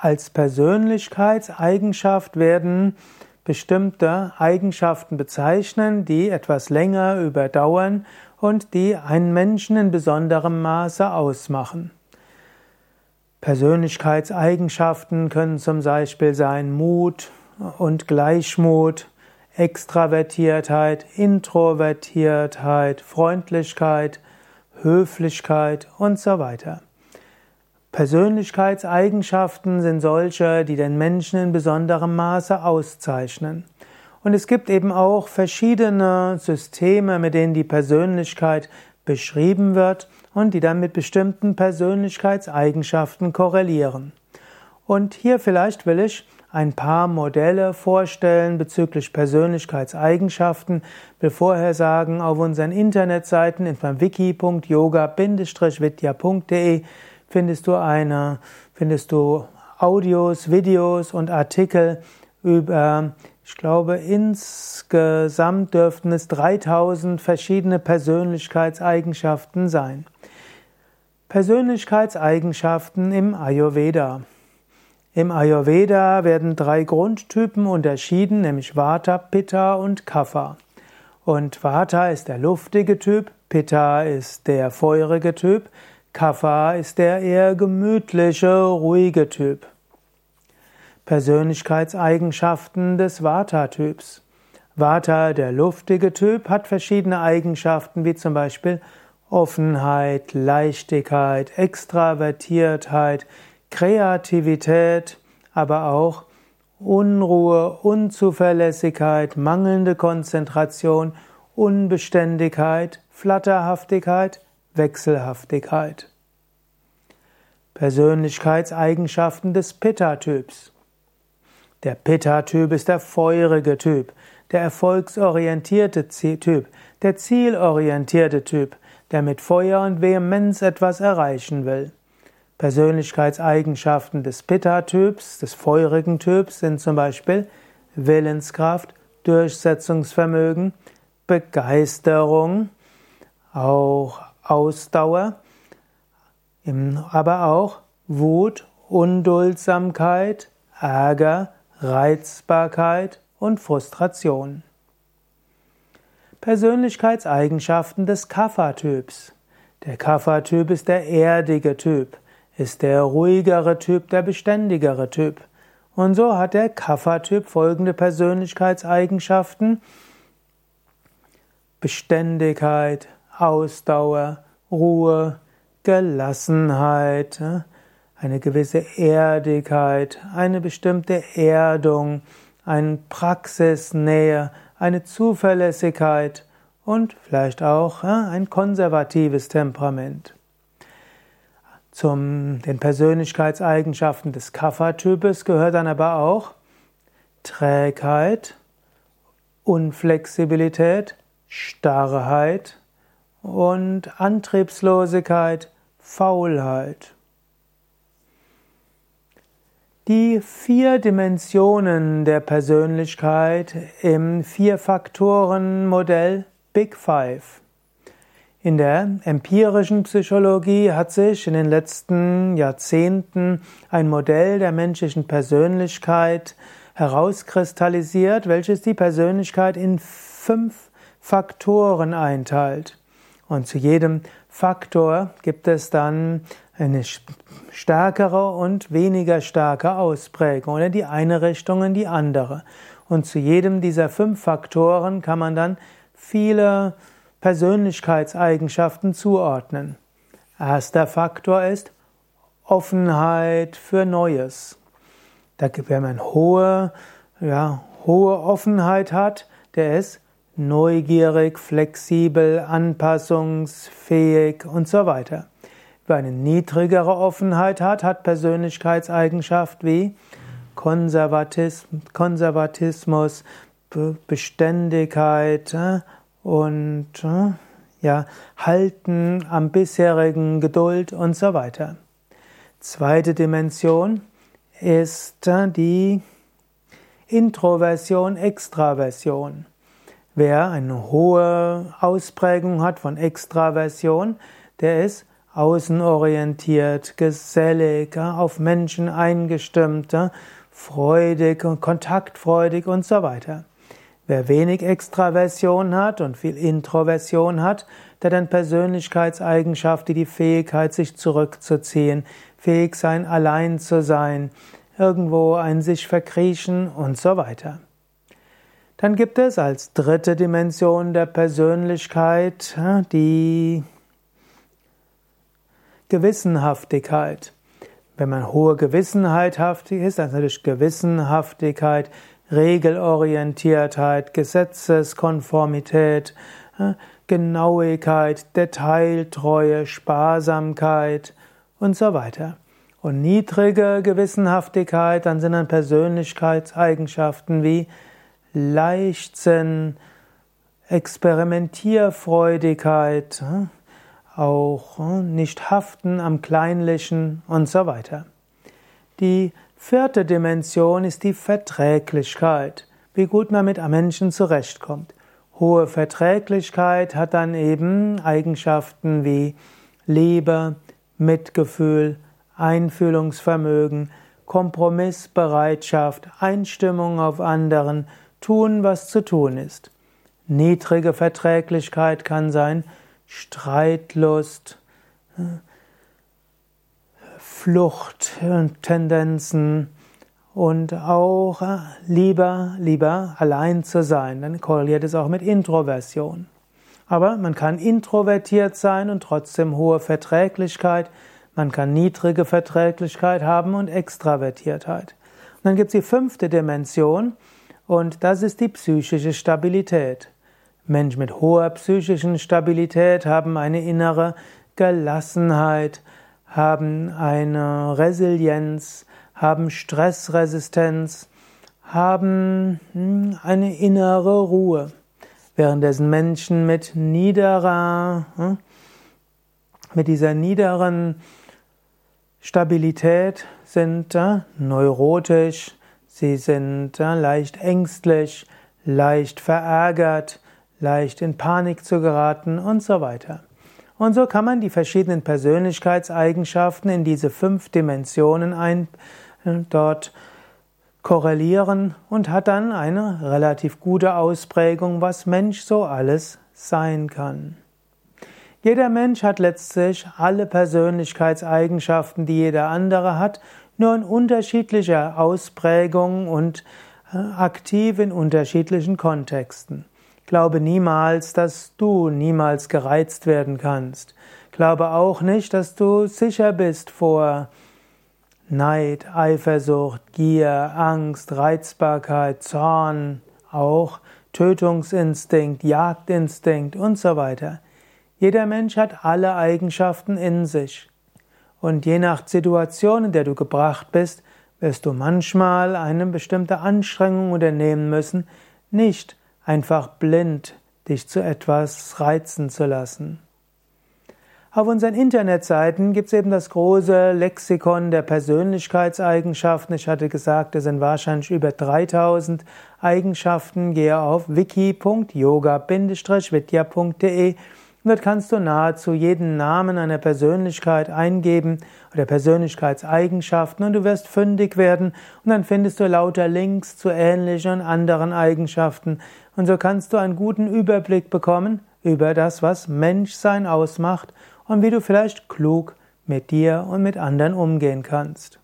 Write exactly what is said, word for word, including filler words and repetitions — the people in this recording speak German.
Als Persönlichkeitseigenschaft werden bestimmte Eigenschaften bezeichnet, die etwas länger überdauern und die einen Menschen in besonderem Maße ausmachen. Persönlichkeitseigenschaften können zum Beispiel sein Mut und Gleichmut, Extravertiertheit, Introvertiertheit, Freundlichkeit, Höflichkeit und so weiter. Persönlichkeitseigenschaften sind solche, die den Menschen in besonderem Maße auszeichnen. Und es gibt eben auch verschiedene Systeme, mit denen die Persönlichkeit beschrieben wird und die dann mit bestimmten Persönlichkeitseigenschaften korrelieren. Und hier vielleicht will ich ein paar Modelle vorstellen bezüglich Persönlichkeitseigenschaften. Ich will vorher sagen, auf unseren Internetseiten etwa wiki punkt yoga Bindestrich vidya punkt de findest du eine, findest du Audios, Videos und Artikel über, ich glaube, insgesamt dürften es dreitausend verschiedene Persönlichkeitseigenschaften sein. Persönlichkeitseigenschaften im Ayurveda. Im Ayurveda werden drei Grundtypen unterschieden, nämlich Vata, Pitta und Kapha. Und Vata ist der luftige Typ, Pitta ist der feurige Typ, Kapha ist der eher gemütliche, ruhige Typ. Persönlichkeitseigenschaften des Vata-Typs. Vata, der luftige Typ, hat verschiedene Eigenschaften wie zum Beispiel Offenheit, Leichtigkeit, Extravertiertheit, Kreativität, aber auch Unruhe, Unzuverlässigkeit, mangelnde Konzentration, Unbeständigkeit, Flatterhaftigkeit, Wechselhaftigkeit. Persönlichkeitseigenschaften des Pitta-Typs. Der Pitta-Typ ist der feurige Typ, der erfolgsorientierte Typ, der zielorientierte Typ, der mit Feuer und Vehemenz etwas erreichen will. Persönlichkeitseigenschaften des Pitta-Typs, des feurigen Typs, sind zum Beispiel Willenskraft, Durchsetzungsvermögen, Begeisterung, auch Ausdauer, aber auch Wut, Unduldsamkeit, Ärger, Reizbarkeit und Frustration. Persönlichkeitseigenschaften des Kapha-Typs. Der Kapha-Typ ist der erdige Typ, ist der ruhigere Typ, der beständigere Typ. Und so hat der Kapha-Typ folgende Persönlichkeitseigenschaften: Beständigkeit, Ausdauer, Ruhe, Gelassenheit, eine gewisse Erdigkeit, eine bestimmte Erdung, eine Praxisnähe, eine Zuverlässigkeit und vielleicht auch ein konservatives Temperament. Zu den Persönlichkeitseigenschaften des Kapha-Types gehört dann aber auch Trägheit, Unflexibilität, Starrheit und Antriebslosigkeit, Faulheit. Die vier Dimensionen der Persönlichkeit im Vier-Faktoren-Modell Big Five. In der empirischen Psychologie hat sich in den letzten Jahrzehnten ein Modell der menschlichen Persönlichkeit herauskristallisiert, welches die Persönlichkeit in fünf Faktoren einteilt. Und zu jedem Faktor gibt es dann eine stärkere und weniger starke Ausprägung, oder die eine Richtung in die andere. Und zu jedem dieser fünf Faktoren kann man dann viele Persönlichkeitseigenschaften zuordnen. Erster Faktor ist Offenheit für Neues. Da, wenn man hohe, ja, hohe Offenheit hat, der ist neugierig, flexibel, anpassungsfähig und so weiter. Wer eine niedrigere Offenheit hat, hat Persönlichkeitseigenschaft wie Konservatismus, Konservatismus, Beständigkeit und ja, Halten am bisherigen, Geduld und so weiter. Zweite Dimension ist die Introversion, Extraversion. Wer eine hohe Ausprägung hat von Extraversion, der ist außenorientiert, gesellig, auf Menschen eingestimmt, freudig und kontaktfreudig und so weiter. Wer wenig Extraversion hat und viel Introversion hat, der hat eine Persönlichkeitseigenschaft, die die Fähigkeit, sich zurückzuziehen, fähig sein, allein zu sein, irgendwo ein sich verkriechen und so weiter. Dann gibt es als dritte Dimension der Persönlichkeit die Gewissenhaftigkeit. Wenn man hohe Gewissenheit haftig ist, dann ist natürlich Gewissenhaftigkeit, Regelorientiertheit, Gesetzeskonformität, Genauigkeit, Detailtreue, Sparsamkeit und so weiter. Und niedrige Gewissenhaftigkeit, dann sind dann Persönlichkeitseigenschaften wie Leichtsinn, Experimentierfreudigkeit, auch nicht haften am Kleinlichen und so weiter. Die vierte Dimension ist die Verträglichkeit, wie gut man mit Menschen zurechtkommt. Hohe Verträglichkeit hat dann eben Eigenschaften wie Liebe, Mitgefühl, Einfühlungsvermögen, Kompromissbereitschaft, Einstimmung auf anderen, tun, was zu tun ist. Niedrige Verträglichkeit kann sein Streitlust, Fluchttendenzen und auch lieber, lieber allein zu sein. Dann korreliert es auch mit Introversion. Aber man kann introvertiert sein und trotzdem hohe Verträglichkeit. Man kann niedrige Verträglichkeit haben und Extravertiertheit. Und dann gibt es die fünfte Dimension und das ist die psychische Stabilität. Menschen mit hoher psychischen Stabilität haben eine innere Gelassenheit, haben eine Resilienz, haben Stressresistenz, haben eine innere Ruhe. Währenddessen Menschen mit niederer, mit dieser niederen Stabilität sind neurotisch, sie sind leicht ängstlich, leicht verärgert, leicht in Panik zu geraten und so weiter. Und so kann man die verschiedenen Persönlichkeitseigenschaften in diese fünf Dimensionen ein, dort korrelieren und hat dann eine relativ gute Ausprägung, was Mensch so alles sein kann. Jeder Mensch hat letztlich alle Persönlichkeitseigenschaften, die jeder andere hat, nur in unterschiedlicher Ausprägung und aktiv in unterschiedlichen Kontexten. Glaube niemals, dass du niemals gereizt werden kannst. Glaube auch nicht, dass du sicher bist vor Neid, Eifersucht, Gier, Angst, Reizbarkeit, Zorn, auch Tötungsinstinkt, Jagdinstinkt und so weiter. Jeder Mensch hat alle Eigenschaften in sich. Und je nach Situation, in der du gebracht bist, wirst du manchmal eine bestimmte Anstrengung unternehmen müssen, nicht einfach blind dich zu etwas reizen zu lassen. Auf unseren Internetseiten gibt es eben das große Lexikon der Persönlichkeitseigenschaften. Ich hatte gesagt, es sind wahrscheinlich über dreitausend Eigenschaften. Gehe auf wiki punkt yoga bindestrich vidya punkt de und dort kannst du nahezu jeden Namen einer Persönlichkeit eingeben oder Persönlichkeitseigenschaften und du wirst fündig werden und dann findest du lauter Links zu ähnlichen und anderen Eigenschaften und so kannst du einen guten Überblick bekommen über das, was Menschsein ausmacht und wie du vielleicht klug mit dir und mit anderen umgehen kannst.